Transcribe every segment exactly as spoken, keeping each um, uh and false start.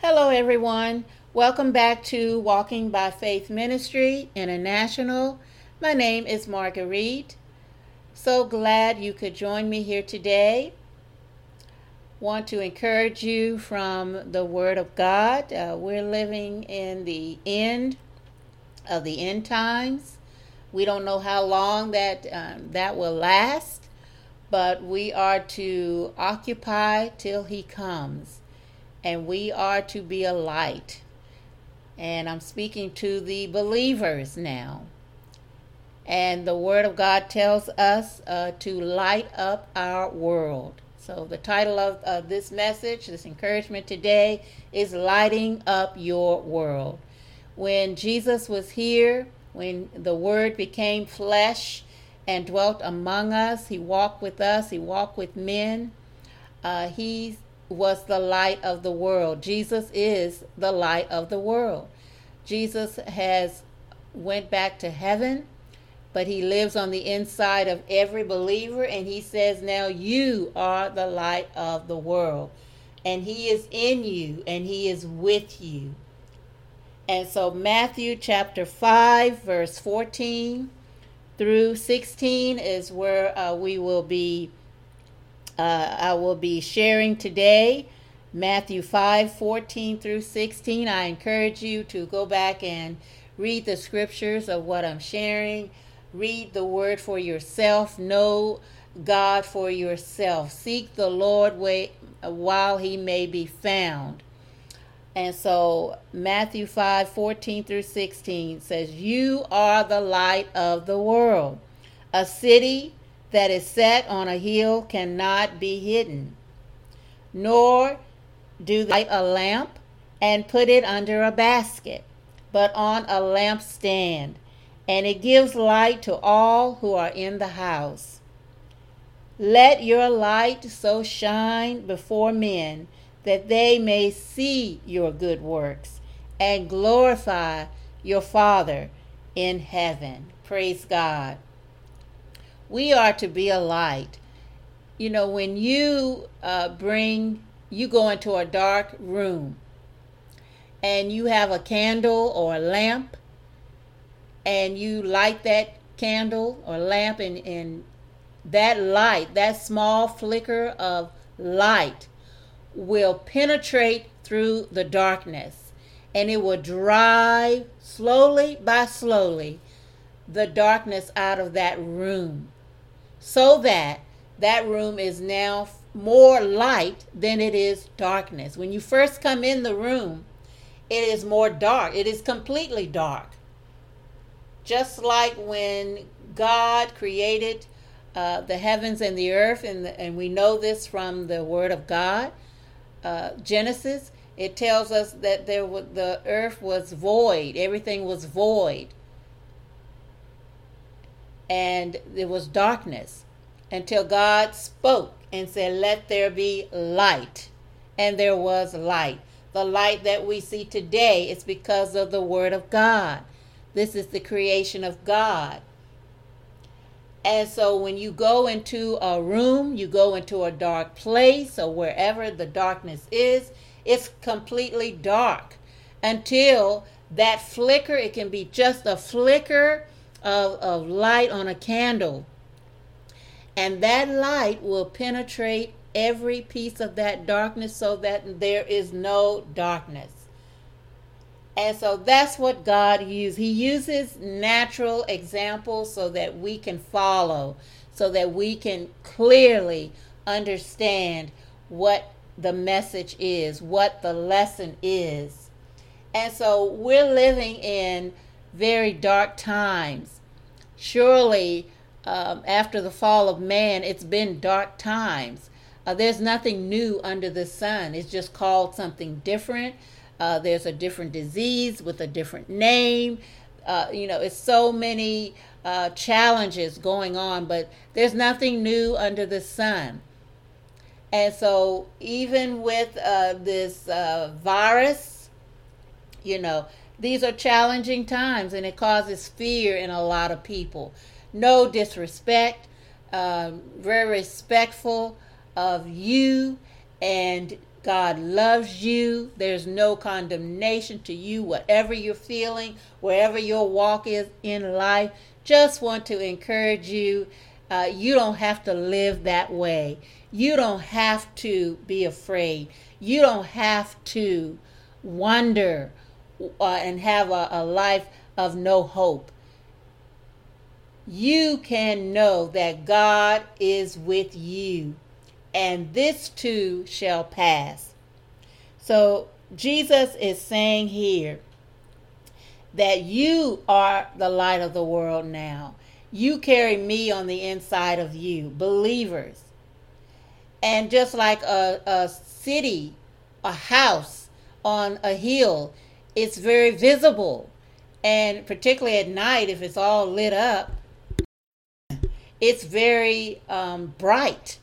Hello, everyone. Welcome back to Walking by Faith Ministry International. My name is Marguerite. So glad you could join me here today. Want to encourage you from the Word of God. Uh, we're living in the end of the end times. We don't know how long that um, that will last, but we are to occupy till He comes. And we are to be a light. And I'm speaking to the believers now. And the Word of God tells us uh, to light up our world. So the title of uh, this message, this encouragement today, is Lighting Up Your World. When Jesus was here, when the Word became flesh and dwelt among us, He walked with us, He walked with men. Uh, he was the light of the world. Jesus is the light of the world. Jesus has went back to heaven, but He lives on the inside of every believer, and He says now you are the light of the world, and He is in you and He is with you. And so Matthew chapter five verse fourteen through sixteen is where uh, we will be Uh, I will be sharing today, Matthew five fourteen through sixteen. I encourage you to go back and read the scriptures of what I'm sharing. Read the word for yourself. Know God for yourself. Seek the Lord while He may be found. And so Matthew five fourteen through sixteen says, "You are the light of the world. A city that is set on a hill cannot be hidden. Nor do they light a lamp and put it under a basket, but on a lampstand, and it gives light to all who are in the house. Let your light so shine before men that they may see your good works and glorify your Father in heaven." Praise God. We are to be a light. You know, when you uh, bring, you go into a dark room and you have a candle or a lamp and you light that candle or lamp, and, and that light, that small flicker of light will penetrate through the darkness, and it will drive slowly by slowly the darkness out of that room, so that that room is now more light than it is darkness. When you first come in the room, it is more dark. It is completely dark. Just like when God created uh, the heavens and the earth, and, the, and we know this from the Word of God, uh, Genesis, it tells us that there was, the earth was void. Everything was void. And there was darkness until God spoke and said, "Let there be light." And there was light. The light that we see today is because of the Word of God. This is the creation of God. And so when you go into a room, you go into a dark place, or wherever the darkness is, it's completely dark until that flicker. It can be just a flicker Of, of light on a candle, and that light will penetrate every piece of that darkness so that there is no darkness. And so that's what God uses. He uses natural examples so that we can follow, so that we can clearly understand what the message is, what the lesson is. And so we're living in very dark times. Surely, um, after the fall of man, it's been dark times. Uh, there's nothing new under the sun. It's just called something different. Uh, there's a different disease with a different name. Uh, you know, it's so many uh, challenges going on, but there's nothing new under the sun. And so even with uh, this uh, virus, you know, these are challenging times, and it causes fear in a lot of people. No disrespect, um, very respectful of you and God loves you. There's no condemnation to you, whatever you're feeling, wherever your walk is in life. Just want to encourage you. Uh, you don't have to live that way. You don't have to be afraid. You don't have to wonder uh, and have a, a life of no hope. You can know that God is with you, and this too shall pass. So Jesus is saying here that you are the light of the world now. You carry me on the inside of you, believers. And just like a, a city, a house on a hill, it's very visible. And particularly at night, if it's all lit up, it's very um, bright.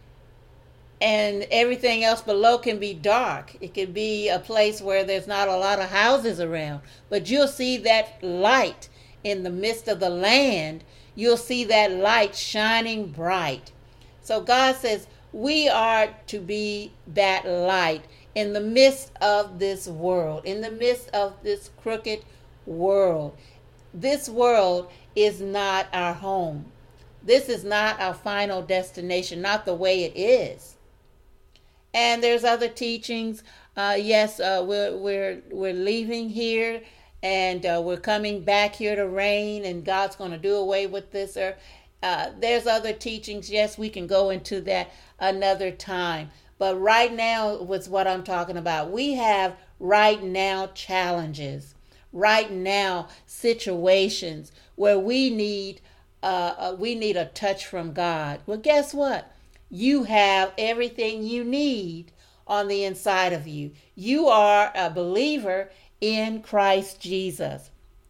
And everything else below can be dark. It can be a place where there's not a lot of houses around. But you'll see that light in the midst of the land. You'll see that light shining bright. So God says we are to be that light in the midst of this world, in the midst of this crooked world. This world is not our home. This is not our final destination, not the way it is. And there's other teachings. Uh, yes, uh, we're we're we're leaving here, and uh, we're coming back here to reign, and God's going to do away with this. Or uh, there's other teachings. Yes, we can go into that another time. But right now was what I'm talking about. We have right now challenges, right now situations where we need uh, uh, we need a touch from God. Well, guess what? You have everything you need on the inside of you. You are a believer in Christ Jesus.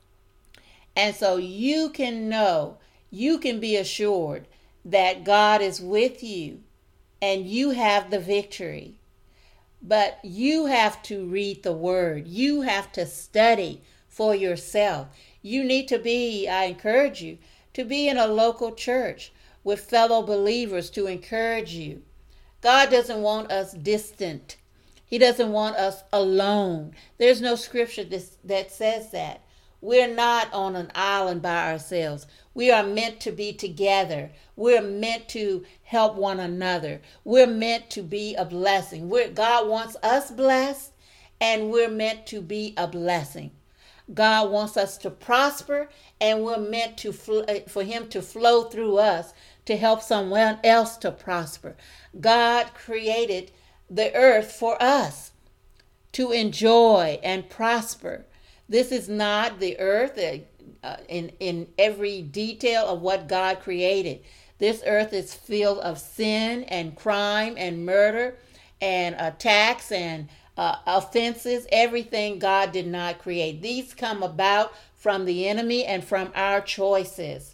And so you can know, you can be assured that God is with you and you have the victory. But you have to read the word. You have to study for yourself. You need to be, I encourage you, to be in a local church with fellow believers to encourage you. God doesn't want us distant. He doesn't want us alone. There's no scripture this, that says that. We're not on an island by ourselves. We are meant to be together. We're meant to help one another. We're meant to be a blessing. We're, God wants us blessed, and we're meant to be a blessing. God wants us to prosper, and we're meant to fl- for him to flow through us to help someone else to prosper. God created the earth for us to enjoy and prosper. This is not the earth uh, in, in every detail of what God created. This earth is filled of sin and crime and murder and attacks and uh, offenses, everything God did not create. These come about from the enemy and from our choices.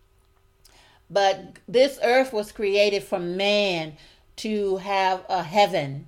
But this earth was created for man to have a heaven.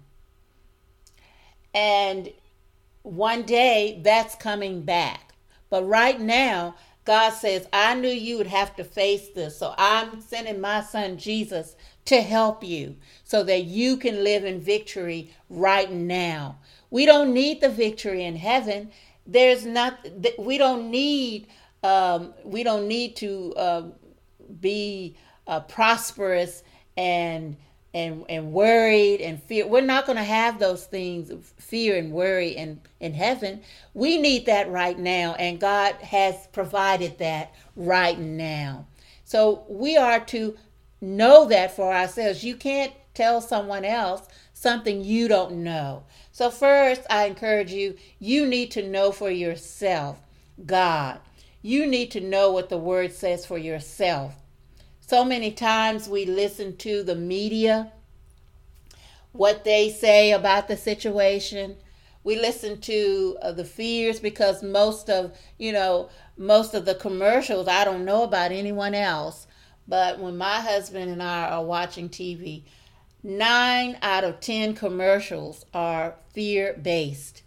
And one day that's coming back. But right now, God says, I knew you would have to face this. So I'm sending my son Jesus to help you so that you can live in victory right now. We don't need the victory in heaven. There's not, we don't need, um, we don't need to uh, be uh, prosperous and and and worried and fear. We're not going to have those things, fear and worry in, in heaven. We need that right now, and God has provided that right now. So we are to know that for ourselves. You can't tell someone else something you don't know. So first, I encourage you, you need to know for yourself God. You need to know what the word says for yourself. So many times we listen to the media, what they say about the situation. We listen to uh, the fears, because most of, you know, most of the commercials, I don't know about anyone else, but when my husband and I are watching T V, nine out of ten commercials are fear-based.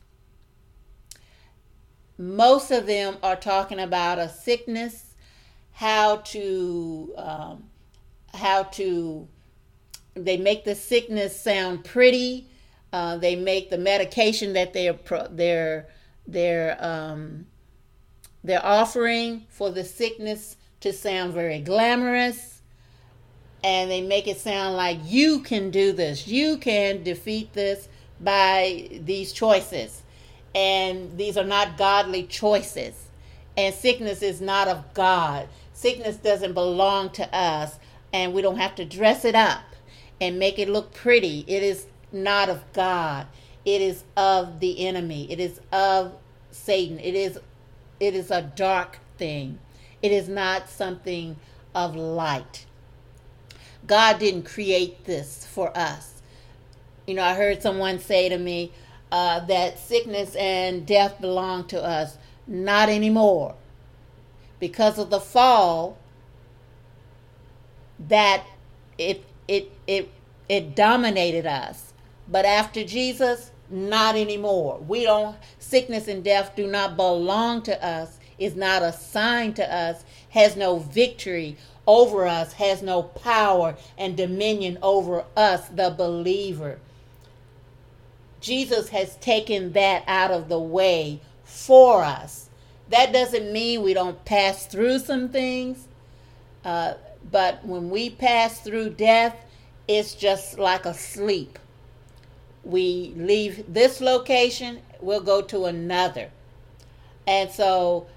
Most of them are talking about a sickness, how to, um, how to, they make the sickness sound pretty, Uh, they make the medication that they're they're they're um, they're offering for the sickness to sound very glamorous, and they make it sound like you can do this, you can defeat this by these choices, and these are not godly choices, and sickness is not of God. Sickness doesn't belong to us, and we don't have to dress it up and make it look pretty. It is not of God. It is of the enemy. It is of Satan. It is it is a dark thing. It is not something of light. God didn't create this for us. You know, I heard someone say to me uh, that sickness and death belong to us. Not anymore. Because of the fall, that it it it it dominated us. But after Jesus, not anymore. We don't, sickness and death do not belong to us, is not assigned to us, has no victory over us, has no power and dominion over us, the believer. Jesus has taken that out of the way for us. That doesn't mean we don't pass through some things, uh, but when we pass through death, it's just like a sleep. We leave this location, we'll go to another. And so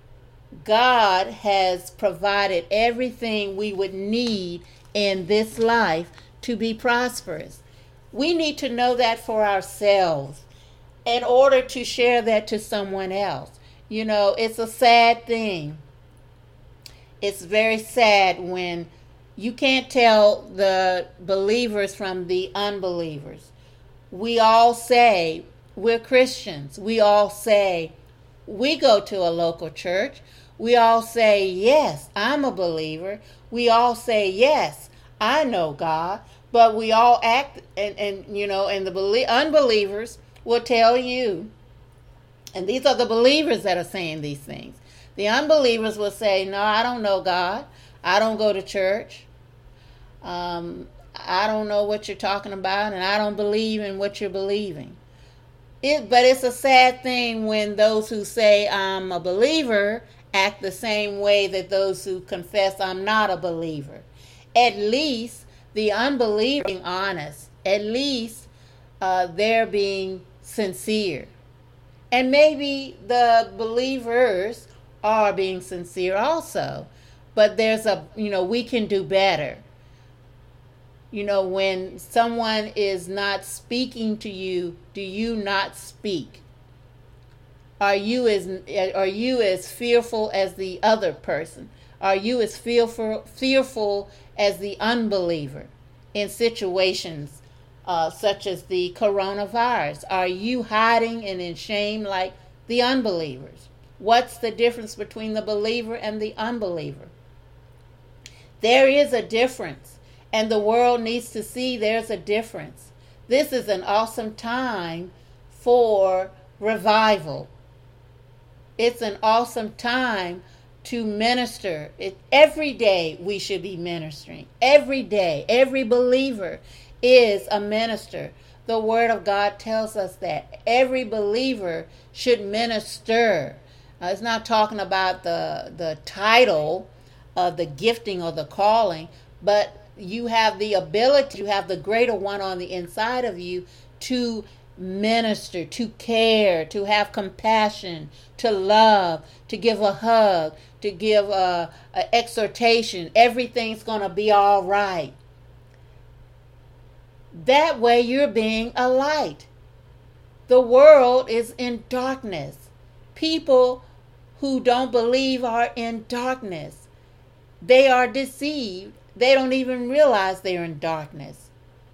God has provided everything we would need in this life to be prosperous. We need to know that for ourselves in order to share that to someone else. You know, it's a sad thing. It's very sad when you can't tell the believers from the unbelievers. We all say we're Christians. We all say we go to a local church. We all say, yes, I'm a believer. We all say, yes, I know God. But we all act, and, and you know, and the belie- unbelievers will tell you, and these are the believers that are saying these things. The unbelievers will say, no, I don't know God. I don't go to church. Um, I don't know what you're talking about, and I don't believe in what you're believing. It, but it's a sad thing when those who say I'm a believer act the same way that those who confess I'm not a believer. At least the unbeliever being honest. At least uh, they're being sincere. And maybe the believers are being sincere also. But there's a, you know, we can do better. You know, when someone is not speaking to you, do you not speak? Are you as are you as fearful as the other person? Are you as fearful fearful as the unbeliever in situations uh, such as the coronavirus? Are you hiding and in shame like the unbelievers? What's the difference between the believer and the unbeliever? There is a difference. And the world needs to see there's a difference. This is an awesome time for revival. It's an awesome time to minister. It, every day we should be ministering. Every day, every believer is a minister. The Word of God tells us that. Every believer should minister. Uh, it's not talking about the, the title of the gifting or the calling, but you have the ability, you have the greater one on the inside of you to minister, to care, to have compassion, to love, to give a hug, to give a, a exhortation. Everything's going to be all right. That way you're being a light. The world is in darkness. People who don't believe are in darkness. They are deceived. They don't even realize they're in darkness.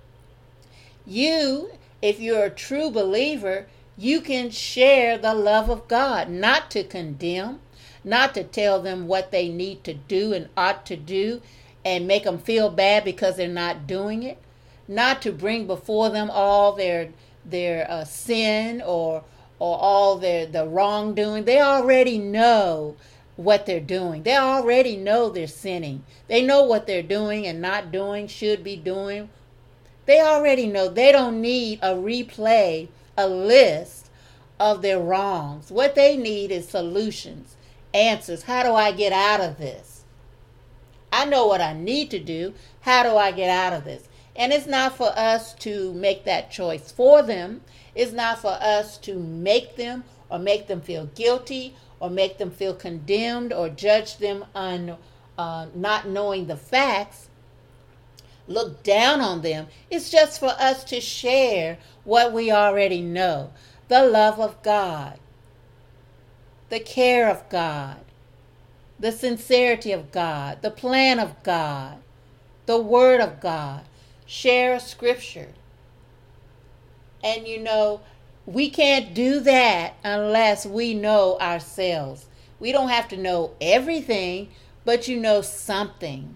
You, if you're a true believer, you can share the love of God, not to condemn, not to tell them what they need to do and ought to do and make them feel bad because they're not doing it, not to bring before them all their their uh, sin or or all their the wrongdoing. They already know what they're doing. They already know they're sinning. They know what they're doing and not doing, should be doing. They already know. They don't need a replay, a list of their wrongs. What they need is solutions, answers. How do I get out of this? I know what I need to do. How do I get out of this? And it's not for us to make that choice for them. It's not for us to make them or make them feel guilty or make them feel condemned or judge them on uh, not knowing the facts. Look down on them. It's just for us to share what we already know. The love of God, the care of God, the sincerity of God, the plan of God, the word of God. Share a scripture. And you know, we can't do that unless we know ourselves. We don't have to know everything, but you know something.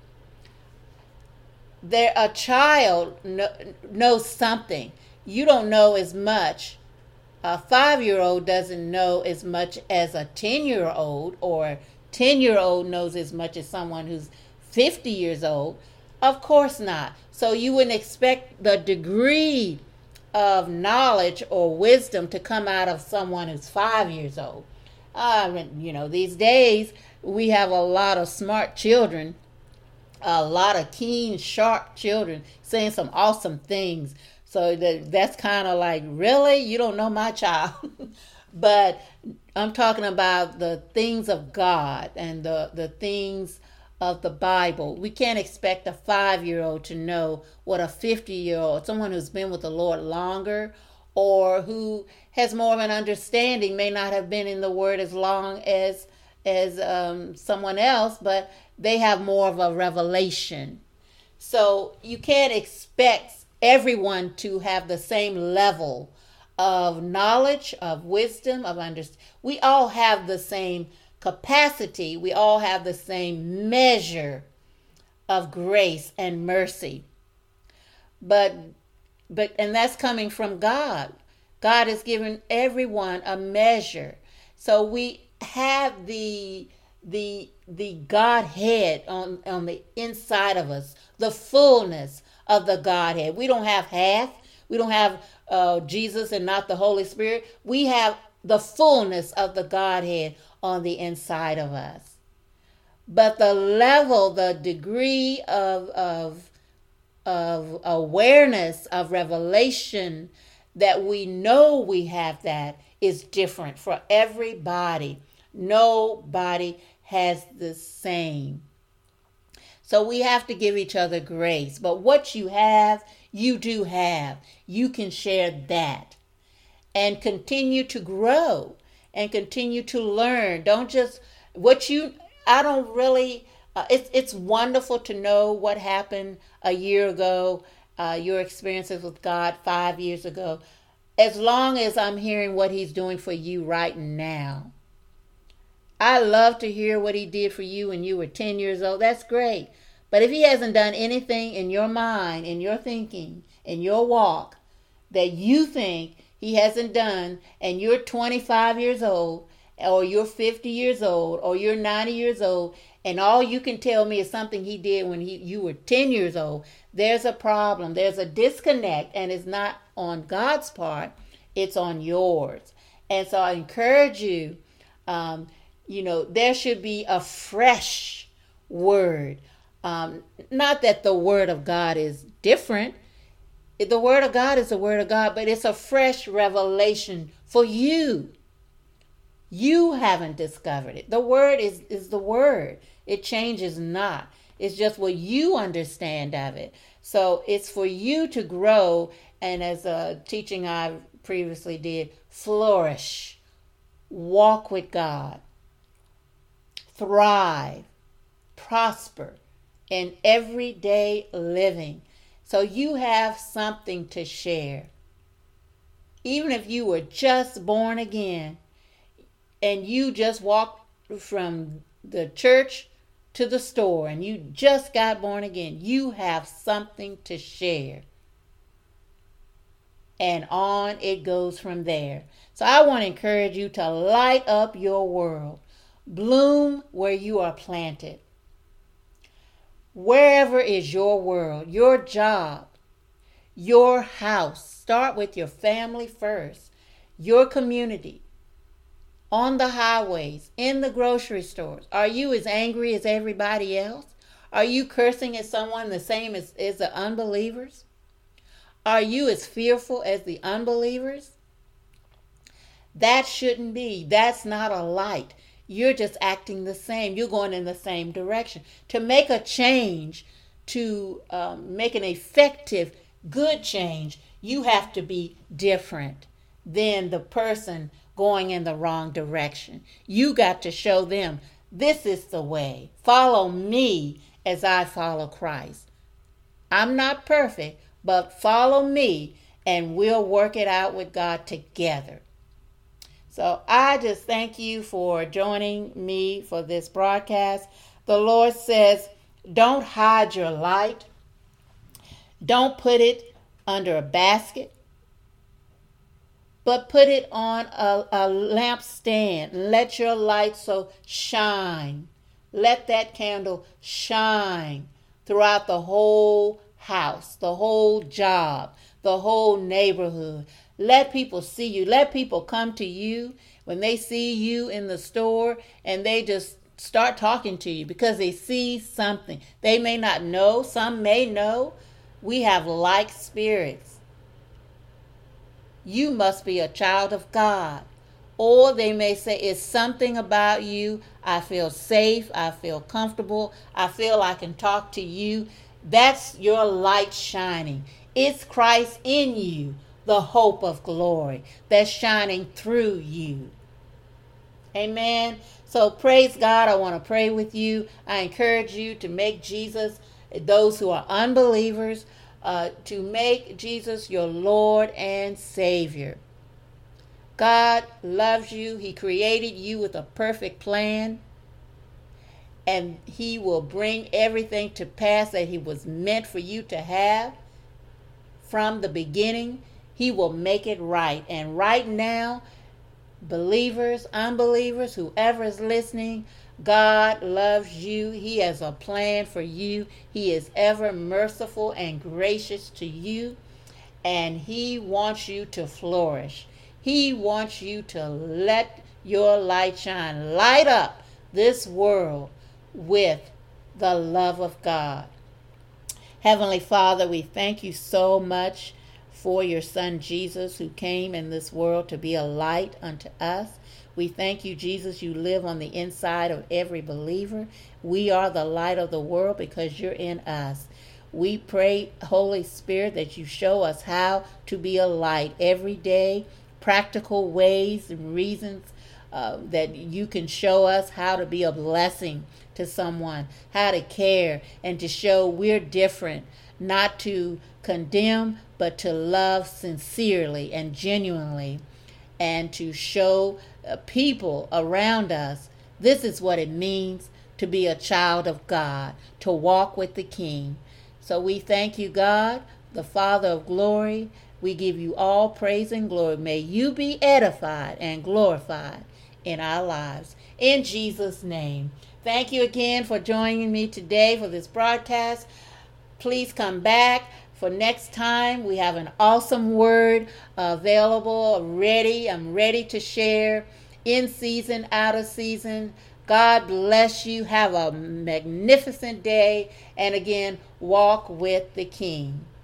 There, a child know, knows something. You don't know as much. A five-year-old doesn't know as much as a ten-year-old, or a ten-year-old knows as much as someone who's fifty years old. Of course not. So you wouldn't expect the degree of knowledge or wisdom to come out of someone who's five years old. Uh, you know, these days we have a lot of smart children, a lot of keen, sharp children saying some awesome things. So that, that's kind of like, really? You don't know my child? But I'm talking about the things of God and the, the things of the Bible. We can't expect a five-year-old to know what a fifty-year-old, someone who's been with the Lord longer or who has more of an understanding, may not have been in the Word as long as as um, someone else, but they have more of a revelation. So you can't expect everyone to have the same level of knowledge, of wisdom, of understanding. We all have the same capacity. We all have the same measure of grace and mercy. But but and that's coming from God. God has given everyone a measure. So we have the the the Godhead on, on the inside of us, the fullness of the Godhead. We don't have half. We don't have uh, Jesus and not the Holy Spirit. We have the fullness of the Godhead on the inside of us. But the level, the degree of, of, of awareness, of revelation that we know we have that is different for everybody. Nobody has the same. So we have to give each other grace. But what you have, you do have. You can share that and continue to grow and continue to learn. Don't just, what you, I don't really, uh, it's, it's wonderful to know what happened a year ago, uh, your experiences with God five years ago. As long as I'm hearing what he's doing for you right now. I love to hear what he did for you when you were ten years old. That's great. But if he hasn't done anything in your mind, in your thinking, in your walk, that you think he hasn't done, and you're twenty-five years old, or you're fifty years old, or you're ninety years old, and all you can tell me is something he did when he you were ten years old, there's a problem. There's a disconnect, and it's not on God's part. It's on yours. And so I encourage you, um, you know, there should be a fresh word. Um, not that the word of God is different. The word of God is the word of God, but it's a fresh revelation for you. You haven't discovered it. The word is, is the word. It changes not. It's just what you understand of it. So it's for you to grow, and as a teaching I previously did, flourish, walk with God, thrive, prosper in everyday living. So you have something to share. Even if you were just born again and you just walked from the church to the store and you just got born again, you have something to share. And on it goes from there. So I want to encourage you to light up your world. Bloom where you are planted. Wherever is your world, your job, Your house. Start with your family first. Your community. On the highways, in the grocery stores. Are you as angry as everybody else? Are you cursing at someone the same as, as the unbelievers? Are you as fearful as the unbelievers? That shouldn't be. That's not a light. You're just acting the same. You're going in the same direction. To make a change, to um, make an effective, good change, you have to be different than the person going in the wrong direction. You got to show them, this is the way. Follow me as I follow Christ. I'm not perfect, but follow me and we'll work it out with God together. So I just thank you for joining me for this broadcast. The Lord says, don't hide your light. Don't put it under a basket, but put it on a, a lampstand. Let your light so shine. Let that candle shine throughout the whole house, the whole job, the whole neighborhood. Let people see you. Let people come to you when they see you in the store and they just start talking to you because they see something. They may not know. Some may know. We have like spirits. You must be a child of God. Or they may say, it's something about you. I feel safe. I feel comfortable. I feel I can talk to you. That's your light shining. It's Christ in you, the hope of glory that's shining through you. Amen. So praise God. I want to pray with you. I encourage you to make Jesus, those who are unbelievers, uh, to make Jesus your Lord and Savior. God loves you. He created you with a perfect plan. And he will bring everything to pass that he was meant for you to have from the beginning. He will make it right. And right now, believers, unbelievers, whoever is listening, God loves you. He has a plan for you. He is ever merciful and gracious to you. And he wants you to flourish. He wants you to let your light shine. Light up this world with the love of God. Heavenly Father, we thank you so much for your Son Jesus, who came in this world to be a light unto us. We thank you, Jesus, you live on the inside of every believer. We are the light of the world because you're in us. We pray, Holy Spirit, that you show us how to be a light every day, practical ways and reasons uh, that you can show us how to be a blessing to someone, how to care and to show we're different, not to condemn, but to love sincerely and genuinely, and to show uh, people around us this is what it means to be a child of God, to walk with the King. So we thank you, God, the Father of glory. We give you all praise and glory. May you be edified and glorified in our lives. In Jesus' name. Thank you again for joining me today for this broadcast. Please come back for next time. We have an awesome word available, ready. I'm ready to share in season, out of season. God bless you. Have a magnificent day. And again, walk with the King.